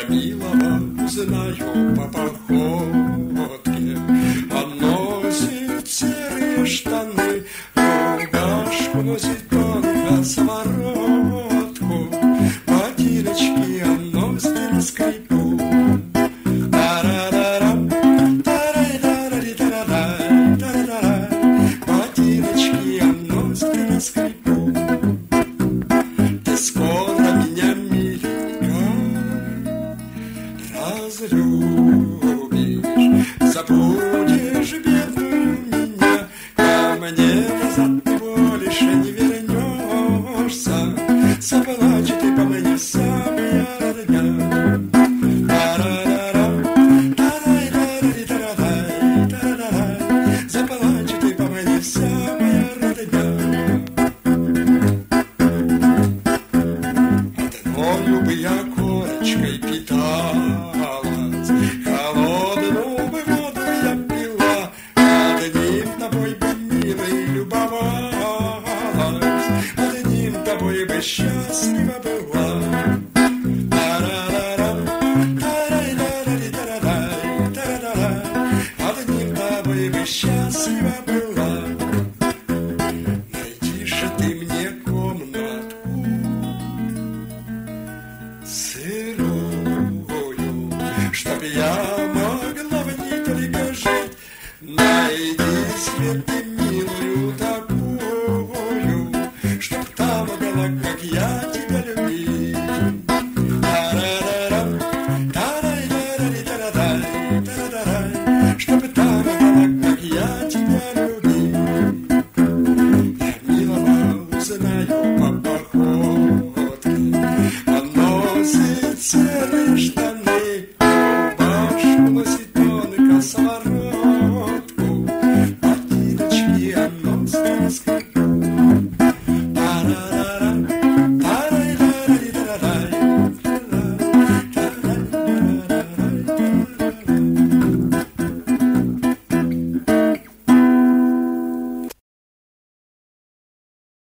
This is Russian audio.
Я милого узнаю по походке, он носит серые штаны, рубашку носит тонко, самородку, ботиночки, а носки на скрипу. Ботиночки, а носки на скрипу. Ты скоро меня, миленько, разлюбишь, забудешь бедную меня, ко мне назад ты больше не вернешься, заплачь ты по мне, самая родня. Заплачь ты по мне, самая родня. Одною бы я корочкой питалась, холодную бы воду я пила, одним тобой бы, милой, любовалась, одним тобой бы счастлива была. Одним тобой бы счастлива была. Найди же ты мне комнатку сырую, чтоб я могла в ней только жить. Найди себе ты милую такую, чтоб та могла, как я тебя любить.